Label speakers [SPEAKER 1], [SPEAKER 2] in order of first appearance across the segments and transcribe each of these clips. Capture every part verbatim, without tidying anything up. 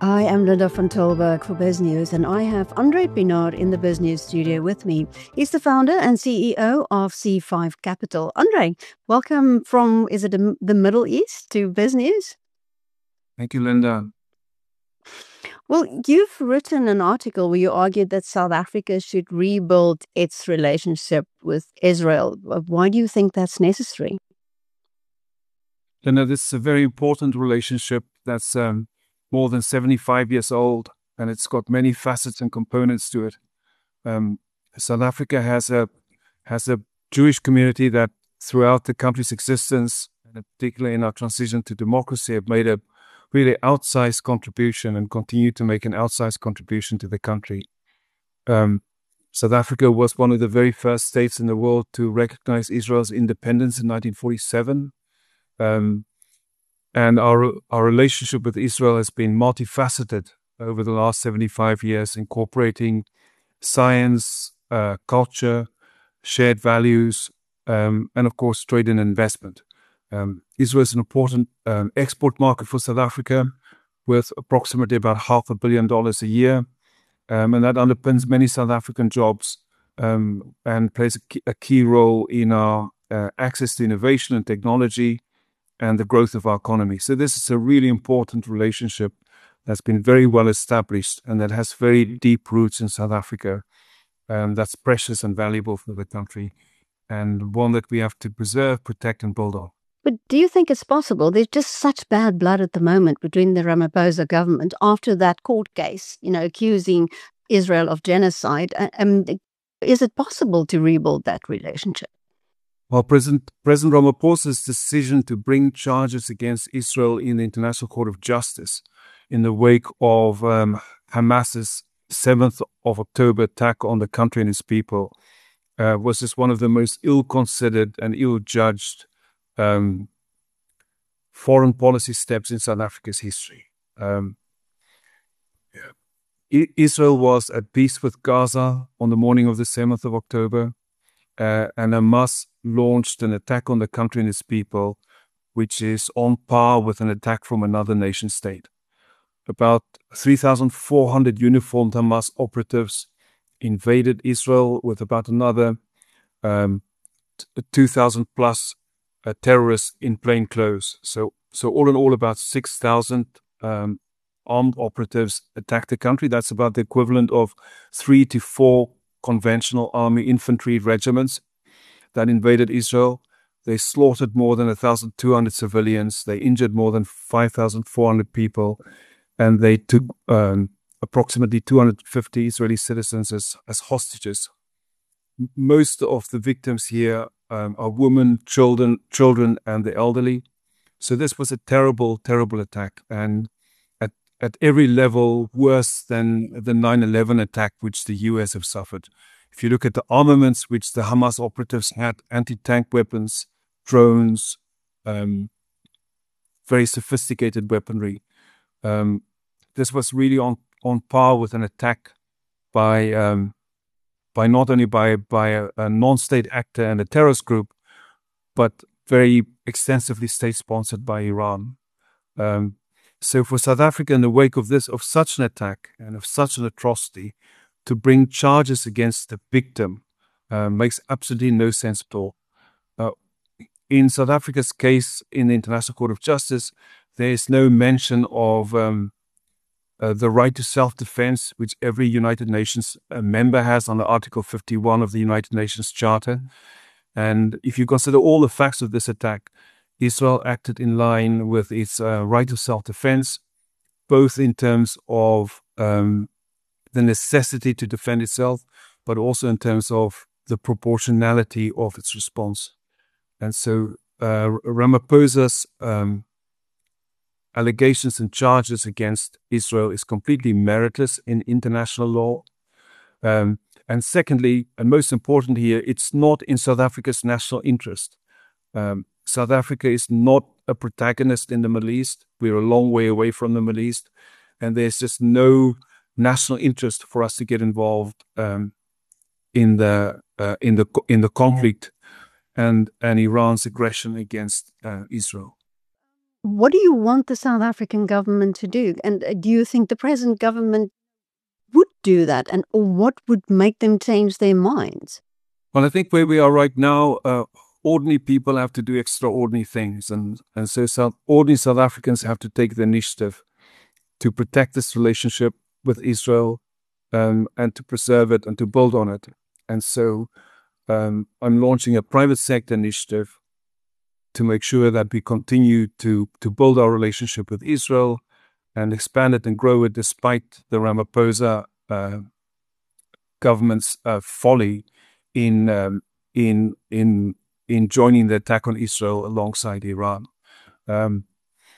[SPEAKER 1] I am Linda van Tilburg for Biz News, and I have Andre Pinaar in the Biz News studio with me. He's the founder and C E O of C five Capital. Andre, welcome from, is it the Middle East to Biz News?
[SPEAKER 2] Thank you, Linda.
[SPEAKER 1] Well, you've written an article where you argued that South Africa should rebuild its relationship with Israel. Why do you think that's necessary?
[SPEAKER 2] Linda, this is a very important relationship that's um, more than seventy-five years old, and it's got many facets and components to it. Um, South Africa has a has a Jewish community that throughout the country's existence, and particularly in our transition to democracy, have made a really outsized contribution and continue to make an outsized contribution to the country. Um, South Africa was one of the very first states in the world to recognize Israel's independence in nineteen forty-seven. Um, and our our relationship with Israel has been multifaceted over the last seventy-five years, incorporating science, uh, culture, shared values, um, and of course trade and investment. Um, Israel is an important um, export market for South Africa, with approximately about half a billion dollars a year, um, and that underpins many South African jobs um, and plays a key, a key role in our uh, access to innovation and technology and the growth of our economy. So this is a really important relationship that's been very well established and that has very deep roots in South Africa. Um, that's precious and valuable for the country, and one that we have to preserve, protect, and build on.
[SPEAKER 1] But do you think it's possible? There's just such bad blood at the moment between the Ramaphosa government after that court case, you know, accusing Israel of genocide. Um, is it possible to rebuild that relationship?
[SPEAKER 2] Well, President, President Ramaphosa's decision to bring charges against Israel in the International Court of Justice in the wake of um, Hamas's seventh of October attack on the country and its people uh, was just one of the most ill-considered and ill-judged um, foreign policy steps in South Africa's history. Um, I- Israel was at peace with Gaza on the morning of the seventh of October. Uh, and Hamas launched an attack on the country and its people, which is on par with an attack from another nation state. About three thousand four hundred uniformed Hamas operatives invaded Israel, with about another um, two thousand plus uh, terrorists in plain clothes. So, so all in all, about six thousand um, armed operatives attacked the country. That's about the equivalent of three to four conventional army infantry regiments that invaded Israel. They slaughtered more than one thousand two hundred civilians. They injured more than five thousand four hundred people. And they took um, approximately two hundred fifty Israeli citizens as, as hostages. Most of the victims here um, are women, children, children, and the elderly. So this was a terrible, terrible attack. And at, at every level, worse than the nine eleven attack, which the U S have suffered. If you look at the armaments which the Hamas operatives had, anti-tank weapons, drones, um, very sophisticated weaponry, um, this was really on, on par with an attack by um, by not only by, by a, a non-state actor and a terrorist group, but very extensively state-sponsored by Iran. Um, so for South Africa, in the wake of this, of such an attack and of such an atrocity, to bring charges against the victim uh, makes absolutely no sense at all. Uh, in South Africa's case in the International Court of Justice, there is no mention of um, uh, the right to self-defense, which every United Nations uh, member has under Article fifty-one of the United Nations Charter. And if you consider all the facts of this attack, Israel acted in line with its uh, right to self-defense, both in terms of um, the necessity to defend itself, but also in terms of the proportionality of its response. And so uh, Ramaphosa's um, allegations and charges against Israel is completely meritless in international law. Um, and secondly, and most important here, it's not in South Africa's national interest. Um, South Africa is not a protagonist in the Middle East. We're a long way away from the Middle East, and there's just no national interest for us to get involved um, in the uh, in the in the conflict and and Iran's aggression against uh, Israel.
[SPEAKER 1] what do you want the South African government to do? And uh, do you think the present government would do that? And or what would make them change their minds?
[SPEAKER 2] Well, I think where we are right now, uh, ordinary people have to do extraordinary things. And, and so South, ordinary South Africans have to take the initiative to protect this relationship with Israel um, and to preserve it and to build on it. And so um, I'm launching a private sector initiative to make sure that we continue to, to build our relationship with Israel and expand it and grow it despite the Ramaphosa uh, government's uh, folly in um, in in in joining the attack on Israel alongside Iran. Um,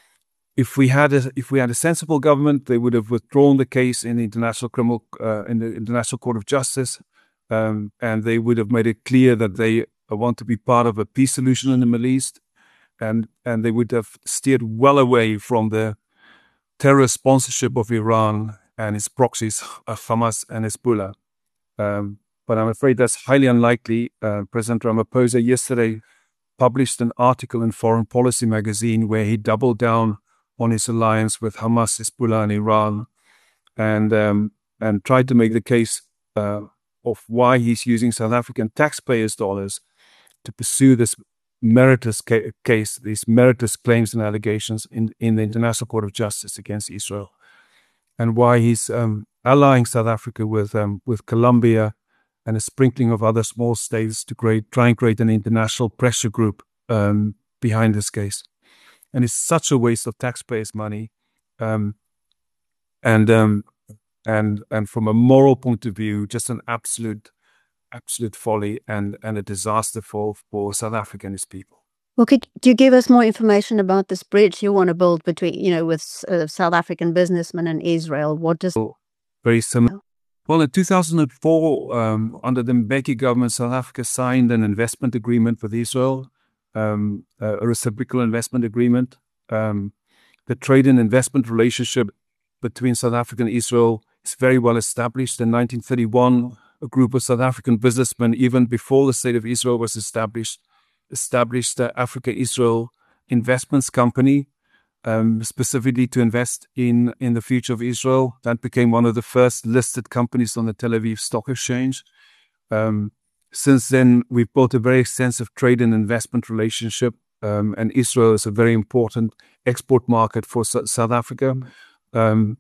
[SPEAKER 2] if we had a if we had a sensible government, they would have withdrawn the case in the International Criminal uh, in the International Court of Justice, um, and they would have made it clear that they want to be part of a peace solution in the Middle East, and and they would have steered well away from the terrorist sponsorship of Iran and its proxies, Hamas and Hezbollah. Um, but I'm afraid that's highly unlikely. Uh, President Ramaphosa yesterday published an article in Foreign Policy magazine where he doubled down on his alliance with Hamas, Hezbollah, and Iran, and um, and tried to make the case uh, of why he's using South African taxpayers' dollars to pursue this meritorious ca- case, these meritorious claims and allegations in, in the International Court of Justice against Israel, and why he's um, allying South Africa with um, with Colombia and a sprinkling of other small states to create, try and create an international pressure group um, behind this case. And it's such a waste of taxpayers' money, um, and um, and and from a moral point of view, just an absolute, absolute folly and and a disaster for for South Africa and its people.
[SPEAKER 1] Well, could you give us more information about this bridge you want to build between, you know, with uh, South African businessmen and Israel? What does
[SPEAKER 2] very similar? Well, in two thousand four, um, under the Mbeki government, South Africa signed an investment agreement with Israel, um, a reciprocal investment agreement. Um, the trade and investment relationship between South Africa and Israel is very well established. In nineteen thirty-one, a group of South African businessmen, even before the State of Israel was established, established the Africa-Israel Investments Company, Um, specifically to invest in, in the future of Israel. That became one of the first listed companies on the Tel Aviv Stock Exchange. Um, since then, we've built a very extensive trade and investment relationship, um, and Israel is a very important export market for S- South Africa. Um,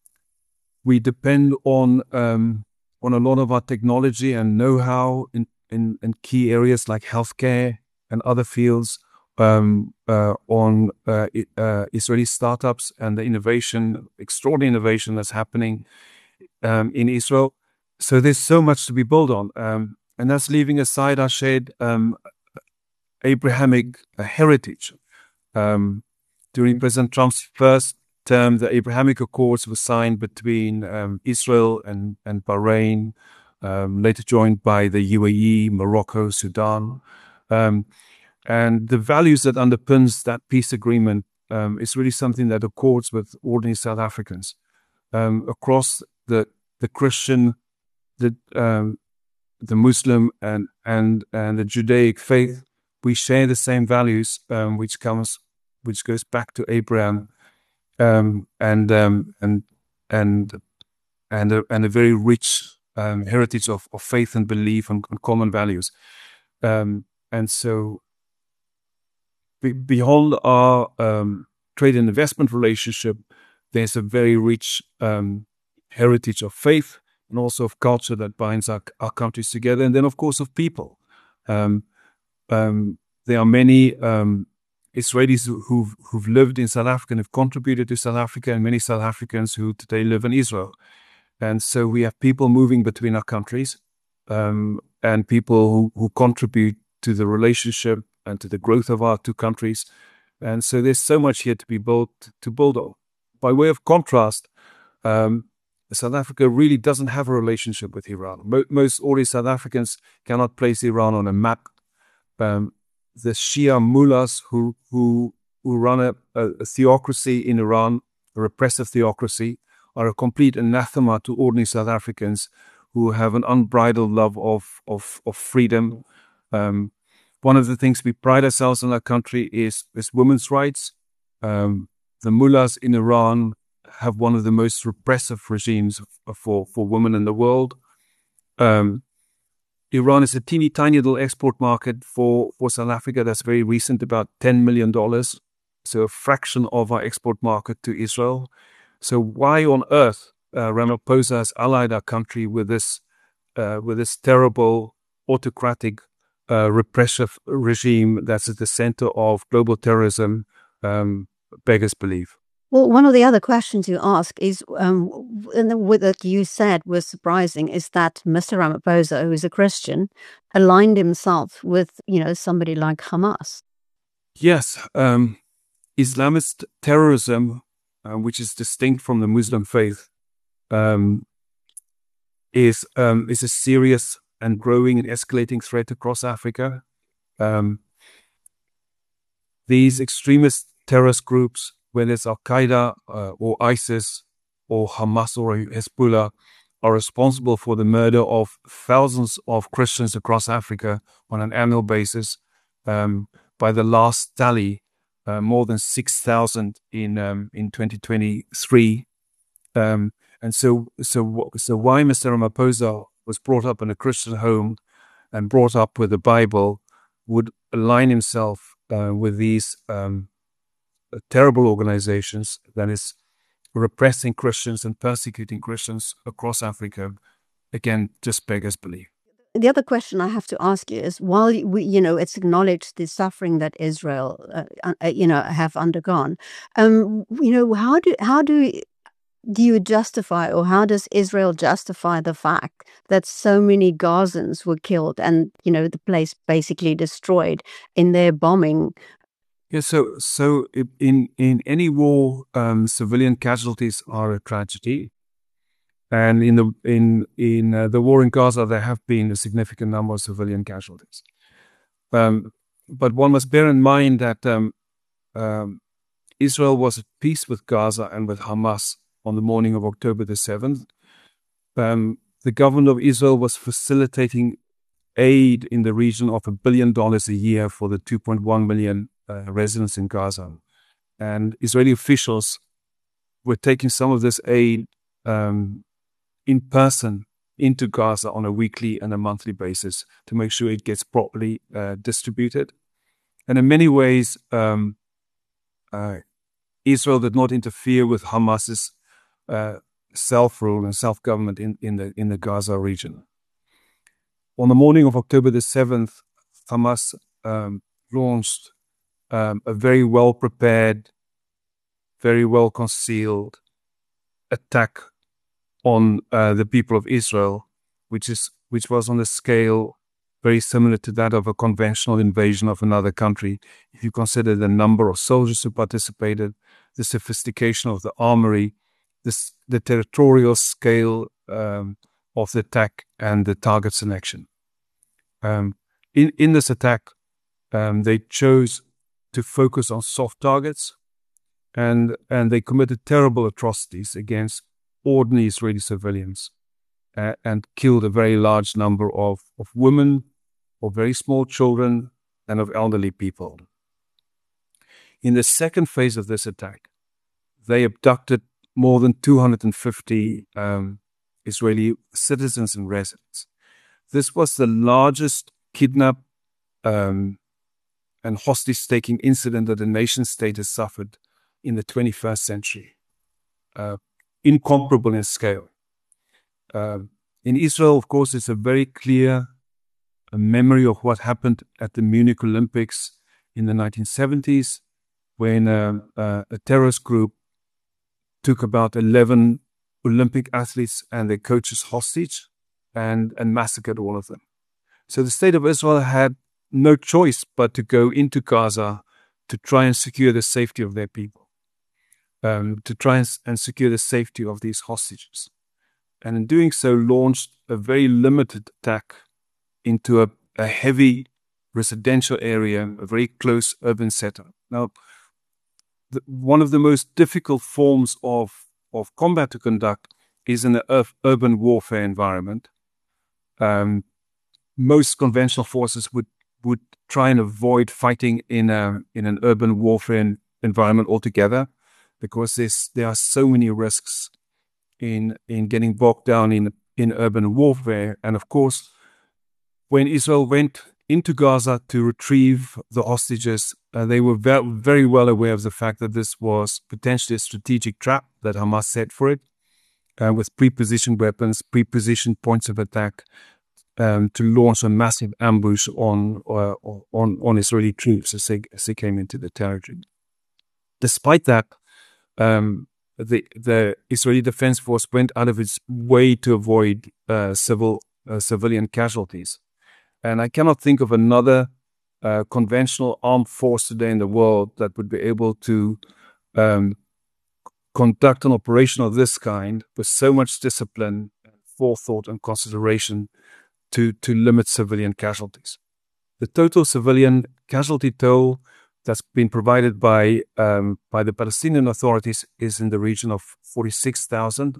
[SPEAKER 2] we depend on um, on a lot of our technology and know-how in, in, in key areas like healthcare and other fields. Um, uh, on uh, uh, Israeli startups and the innovation, extraordinary innovation that's happening um, in Israel. So there's so much to be built on. Um, and that's leaving aside our shared um, Abrahamic uh, heritage. Um, during President Trump's first term, the Abrahamic Accords were signed between um, Israel and, and Bahrain, um, later joined by the U A E, Morocco, Sudan. Um, And the values that underpins that peace agreement um, is really something that accords with ordinary South Africans um, across the the Christian, the um, the Muslim, and and and the Judaic faith. We share the same values, um, which comes which goes back to Abraham, um, and um, and and and a, and a very rich um, heritage of, of faith and belief and, and common values, um, and so. Beyond our um, trade and investment relationship, there's a very rich um, heritage of faith and also of culture that binds our, our countries together. And then, of course, of people. Um, um, there are many um, Israelis who've, who've lived in South Africa and have contributed to South Africa, and many South Africans who today live in Israel. And so we have people moving between our countries um, and people who, who contribute to the relationship and to the growth of our two countries. And so there's so much here to be built, to build on. By way of contrast, um, South Africa really doesn't have a relationship with Iran. Mo- most ordinary South Africans cannot place Iran on a map. Um, the Shia mullahs who who who run a, a, a theocracy in Iran, a repressive theocracy, are a complete anathema to ordinary South Africans who have an unbridled love of of, of freedom. Um, One of the things we pride ourselves in our country is, is women's rights. Um, the mullahs in Iran have one of the most repressive regimes for, for women in the world. Um, Iran is a teeny tiny little export market for, for South Africa that's very recent, about ten million dollars. So a fraction of our export market to Israel. So why on earth uh, Ramaphosa has allied our country with this uh, with this terrible autocratic uh, repressive regime that's at the center of global terrorism um, beggars belief.
[SPEAKER 1] Well, one of the other questions you ask is, um, and what that you said was surprising, is that Mister Ramaphosa, who is a Christian, aligned himself with, you know, somebody like Hamas.
[SPEAKER 2] Yes, um, Islamist terrorism, uh, which is distinct from the Muslim faith, um, is um, is a serious and growing and escalating threat across Africa. Um, these extremist terrorist groups, whether it's Al-Qaeda uh, or ISIS or Hamas or Hezbollah, are responsible for the murder of thousands of Christians across Africa on an annual basis. Um, by the last tally, uh, more than six thousand in um, in twenty twenty-three. Um, and so, so, so why Mister Ramaphosa was brought up in a Christian home and brought up with the Bible would align himself uh, with these um, terrible organizations that is repressing Christians and persecuting Christians across Africa, again, just beggars belief.
[SPEAKER 1] The other question I have to ask you is, while we, you know, it's acknowledged the suffering that Israel, uh, uh, you know, have undergone, um, you know, how do how do do you justify, or how does Israel justify the fact that so many Gazans were killed and, you know, the place basically destroyed in their bombing?
[SPEAKER 2] Yeah, so so in in any war, um, civilian casualties are a tragedy, and in the in in uh, the war in Gaza, there have been a significant number of civilian casualties. Um, but one must bear in mind that um, um, Israel was at peace with Gaza and with Hamas on the morning of October the seventh. Um, the government of Israel was facilitating aid in the region of a billion dollars a year for the two point one million uh, residents in Gaza. And Israeli officials were taking some of this aid um, in person into Gaza on a weekly and a monthly basis to make sure it gets properly uh, distributed. And in many ways, um, uh, Israel did not interfere with Hamas's uh, self-rule and self-government in, in the in the Gaza region. On the morning of October the seventh, Hamas um, launched um, a very well-prepared, very well-concealed attack on uh, the people of Israel, which is which was on a scale very similar to that of a conventional invasion of another country. If you consider the number of soldiers who participated, the sophistication of the armory, this, the territorial scale um, of the attack, and the target selection. Um, in, in this attack, um, they chose to focus on soft targets, and, and they committed terrible atrocities against ordinary Israeli civilians uh, and killed a very large number of, of women, of very small children, and of elderly people. In the second phase of this attack, they abducted more than two hundred fifty um, Israeli citizens and residents. This was the largest kidnap um, and hostage-taking incident that a nation-state has suffered in the twenty-first century. Uh, incomparable in scale. Uh, in Israel, of course, it's a very clear a memory of what happened at the Munich Olympics in the nineteen seventies, when uh, uh, a terrorist group took about eleven Olympic athletes and their coaches hostage and, and massacred all of them. So the state of Israel had no choice but to go into Gaza to try and secure the safety of their people, um, to try and, and secure the safety of these hostages. And in doing so, launched a very limited attack into a, a heavy residential area, a very close urban setup. Now, the, one of the most difficult forms of, of combat to conduct is in an urban warfare environment. Um, most conventional forces would, would try and avoid fighting in a in an urban warfare environment altogether, because there's, there are so many risks in in getting bogged down in, in urban warfare. And of course, when Israel went into Gaza to retrieve the hostages, uh, they were ve- very well aware of the fact that this was potentially a strategic trap that Hamas set for it, uh, with pre-positioned weapons, pre-positioned points of attack, um, to launch a massive ambush on uh, on on Israeli troops as they as they came into the territory. Despite that, um, the the Israeli Defense Force went out of its way to avoid uh, civil uh, civilian casualties. And I cannot think of another uh, conventional armed force today in the world that would be able to um, conduct an operation of this kind with so much discipline, forethought, and consideration to, to limit civilian casualties. The total civilian casualty toll that's been provided by um, by the Palestinian authorities is in the region of forty-six thousand.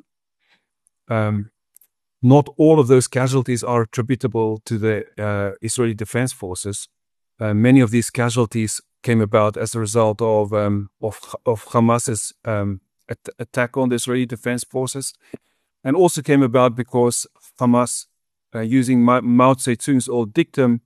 [SPEAKER 2] Um, Not all of those casualties are attributable to the uh, Israeli Defense Forces. Uh, many of these casualties came about as a result of um, of, of Hamas's um, at- attack on the Israeli Defense Forces, and also came about because Hamas, uh, using Ma- Mao Zedong's old dictum,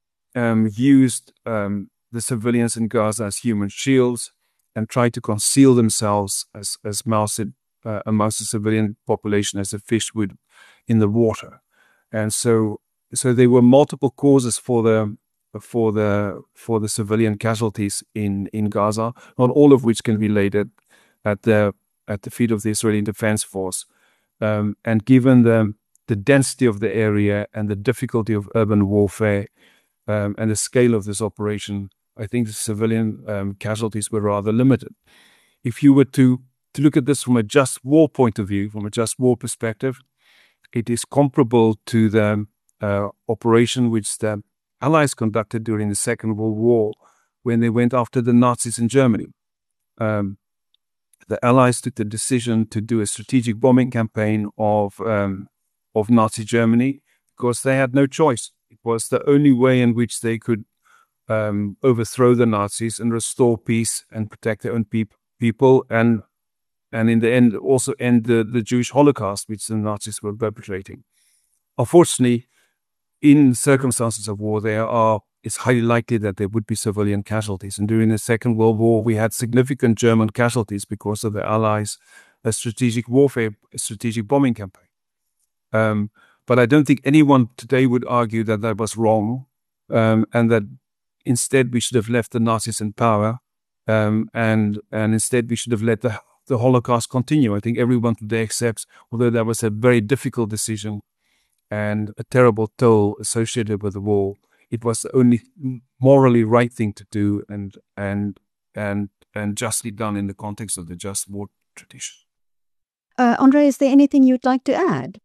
[SPEAKER 2] um, used um, the civilians in Gaza as human shields and tried to conceal themselves as as Mao said, uh, amongst the civilian population as a fish would in the water. And so so there were multiple causes for the for the for the civilian casualties in, in Gaza, not all of which can be laid at, at the at the feet of the Israeli Defense Force. Um, and given the the density of the area and the difficulty of urban warfare, um, and the scale of this operation, I think the civilian um, casualties were rather limited. If you were to to look at this from a just war point of view, from a just war perspective, it is comparable to the uh, operation which the Allies conducted during the Second World War when they went after the Nazis in Germany. Um, the Allies took the decision to do a strategic bombing campaign of um, of Nazi Germany because they had no choice. It was the only way in which they could um, overthrow the Nazis and restore peace and protect their own peop- people and and in the end also end the, the Jewish Holocaust, which the Nazis were perpetrating. Unfortunately, in circumstances of war, there are it's highly likely that there would be civilian casualties. And during the Second World War, we had significant German casualties because of the Allies' a strategic warfare, a strategic bombing campaign. Um, but I don't think anyone today would argue that that was wrong, um, and that instead we should have left the Nazis in power, um, and and instead we should have let the the Holocaust continue. I think everyone today accepts, although that was a very difficult decision and a terrible toll associated with the war, it was the only morally right thing to do and and and and justly done in the context of the just war tradition.
[SPEAKER 1] Uh, Andre, is there anything you'd like to add?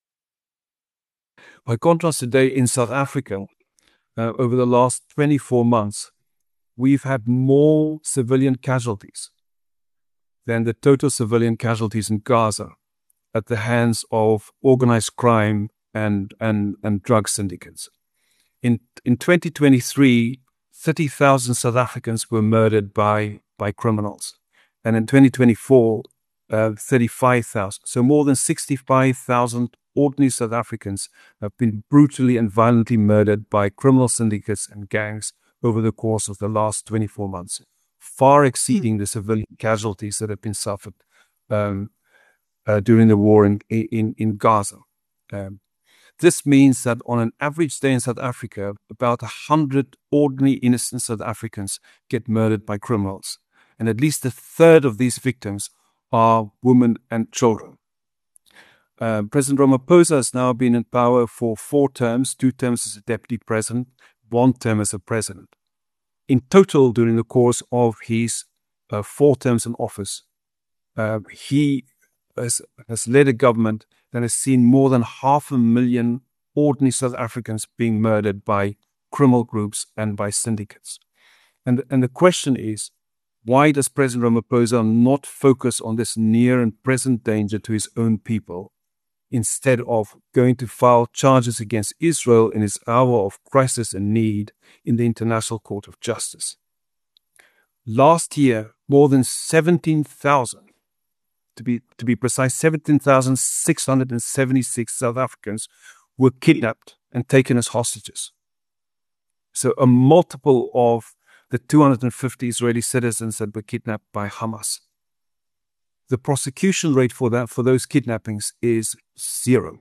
[SPEAKER 2] By contrast, today in South Africa, uh, over the last twenty-four months, we've had more civilian casualties than the total civilian casualties in Gaza at the hands of organized crime and and, and drug syndicates. In in twenty twenty-three, thirty thousand South Africans were murdered by, by criminals. And in twenty twenty-four, uh, thirty-five thousand. So more than sixty-five thousand ordinary South Africans have been brutally and violently murdered by criminal syndicates and gangs over the course of the last twenty-four months, far exceeding the civilian casualties that have been suffered um, uh, during the war in, in, in Gaza. Um, This means that on an average day in South Africa, about one hundred ordinary innocent South Africans get murdered by criminals. And at least a third of these victims are women and children. Uh, President Ramaphosa has now been in power for four terms, two terms as a deputy president, one term as a president. In total, during the course of his uh, four terms in office, uh, he has, has led a government that has seen more than half a million ordinary South Africans being murdered by criminal groups and by syndicates. And, and the question is, why does President Ramaphosa not focus on this near and present danger to his own people, instead of going to file charges against Israel in its hour of crisis and need in the International Court of Justice? Last year, more than seventeen thousand, to be, to be precise, seventeen thousand six hundred seventy-six South Africans were kidnapped and taken as hostages. So a multiple of the two hundred fifty Israeli citizens that were kidnapped by Hamas. The prosecution rate for that, for those kidnappings, is zero.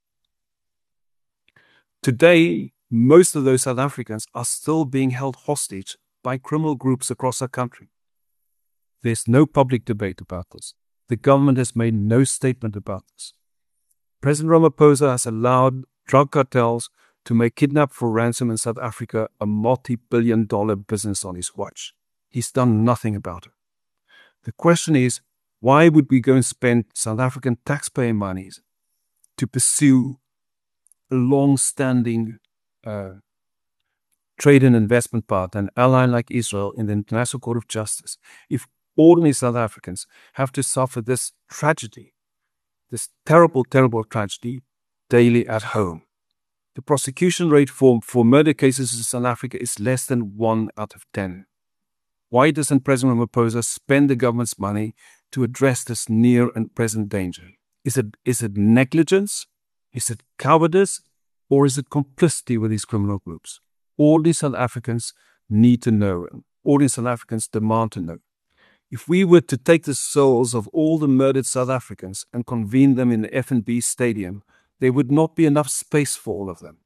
[SPEAKER 2] Today, most of those South Africans are still being held hostage by criminal groups across our country. There's no public debate about this. The government has made no statement about this. President Ramaphosa has allowed drug cartels to make kidnap for ransom in South Africa a multi-billion dollar business on his watch. He's done nothing about it. The question is, why would we go and spend South African taxpayer monies to pursue a long-standing uh, trade and investment partner, an ally like Israel, in the International Court of Justice, if ordinary South Africans have to suffer this tragedy, this terrible, terrible tragedy, daily at home? The prosecution rate for, for murder cases in South Africa is less than one out of ten. Why doesn't President Ramaphosa spend the government's money to address this near and present danger? Is it, is it negligence? Is it cowardice? Or is it complicity with these criminal groups? All these South Africans need to know, and all these South Africans demand to know. If we were to take the souls of all the murdered South Africans and convene them in the F N B Stadium, there would not be enough space for all of them.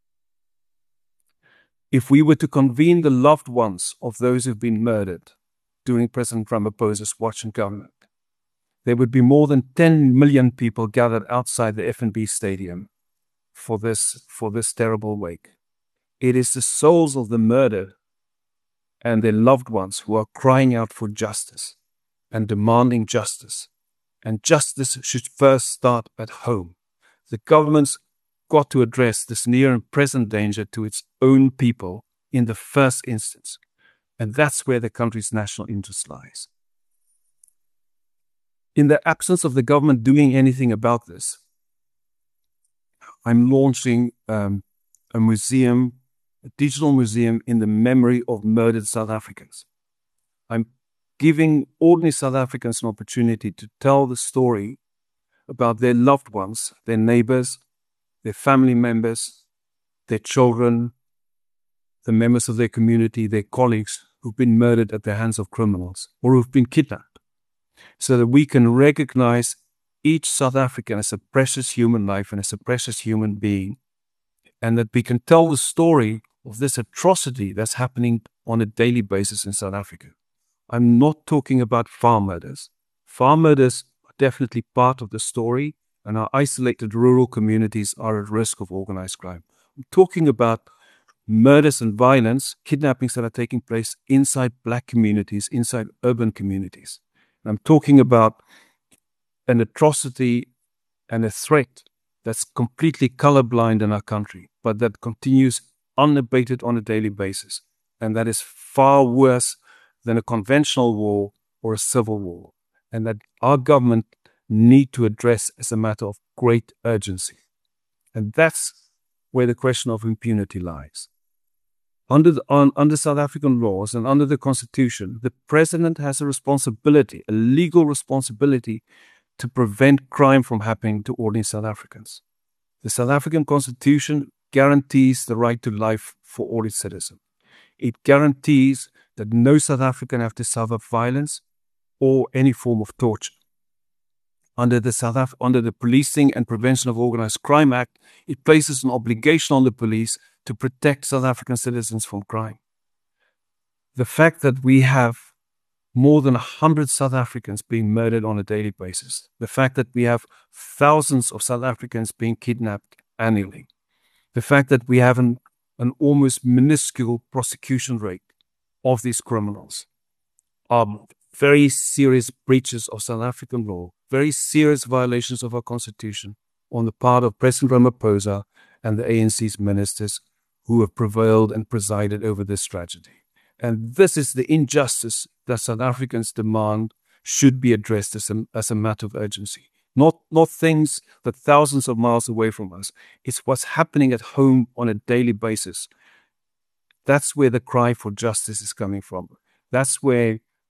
[SPEAKER 2] If we were to convene the loved ones of those who've been murdered during President Ramaphosa's watch and government, there would be more than ten million people gathered outside the F N B Stadium for this, for this terrible wake. It is the souls of the murdered and their loved ones who are crying out for justice and demanding justice. And justice should first start at home. The government's got to address this near and present danger to its own people in the first instance. And that's where the country's national interest lies. In the absence of the government doing anything about this, I'm launching um, a museum, a digital museum in the memory of murdered South Africans. I'm giving ordinary South Africans an opportunity to tell the story about their loved ones, their neighbors, their family members, their children, the members of their community, their colleagues who've been murdered at the hands of criminals or who've been kidnapped, so that we can recognize each South African as a precious human life and as a precious human being, and that we can tell the story of this atrocity that's happening on a daily basis in South Africa. I'm not talking about farm murders. Farm murders are definitely part of the story, and our isolated rural communities are at risk of organized crime. I'm talking about murders and violence, kidnappings that are taking place inside black communities, inside urban communities. And I'm talking about an atrocity and a threat that's completely colorblind in our country, but that continues unabated on a daily basis. And that is far worse than a conventional war or a civil war. And that our government need to address as a matter of great urgency. And that's where the question of impunity lies. Under, the, on, under South African laws and under the Constitution, the president has a responsibility, a legal responsibility, to prevent crime from happening to ordinary South Africans. The South African Constitution guarantees the right to life for all its citizens. It guarantees that no South African have to suffer violence or any form of torture. Under the South Af- under the Policing and Prevention of Organized Crime Act, it places an obligation on the police to protect South African citizens from crime. The fact that we have more than one hundred South Africans being murdered on a daily basis, the fact that we have thousands of South Africans being kidnapped annually, the fact that we have an, an almost minuscule prosecution rate of these criminals are very serious breaches of South African law, very serious violations of our Constitution on the part of President Ramaphosa and the A N C's ministers who have prevailed and presided over this tragedy. And this is the injustice that South Africans demand should be addressed as a, as a matter of urgency. Not, not things that thousands of miles away from us. It's what's happening at home on a daily basis. That's where the cry for justice is coming from. That's where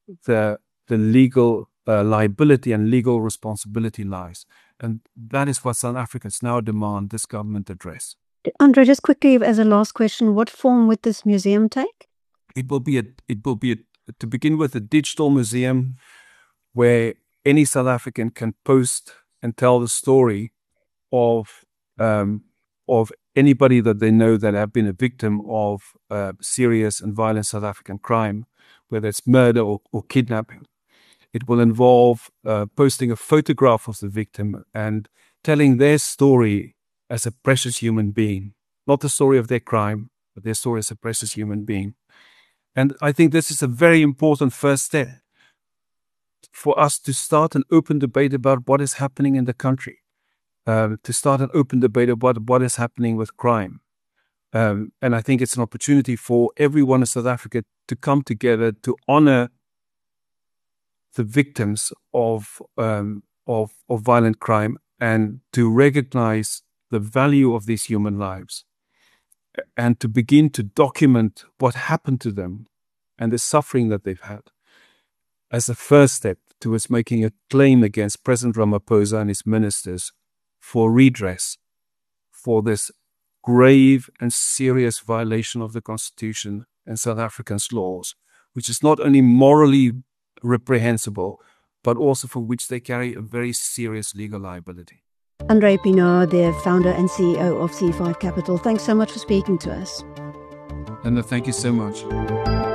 [SPEAKER 2] the the legal uh, liability and legal responsibility lies. And that is what South Africans now demand this government address.
[SPEAKER 1] Andre, just quickly as a last question, what form would this museum take?
[SPEAKER 2] It will be a, it will be a, to begin with, a digital museum where any South African can post and tell the story of um, of anybody that they know that have been a victim of uh, serious and violent South African crime, whether it's murder or, or kidnapping. It will involve uh, posting a photograph of the victim and telling their story as a precious human being, not the story of their crime, but their story as a precious human being. And I think this is a very important first step for us to start an open debate about what is happening in the country, um, to start an open debate about what is happening with crime. Um, and I think it's an opportunity for everyone in South Africa to come together to honor the victims of, um, of, of violent crime and to recognize the value of these human lives and to begin to document what happened to them and the suffering that they've had as a first step towards making a claim against President Ramaphosa and his ministers for redress for this grave and serious violation of the Constitution and South Africa's laws, which is not only morally reprehensible, but also for which they carry a very serious legal liability.
[SPEAKER 1] Andre Pienaar, the founder and C E O of C five Capital, thanks so much for speaking to us.
[SPEAKER 2] And thank you so much.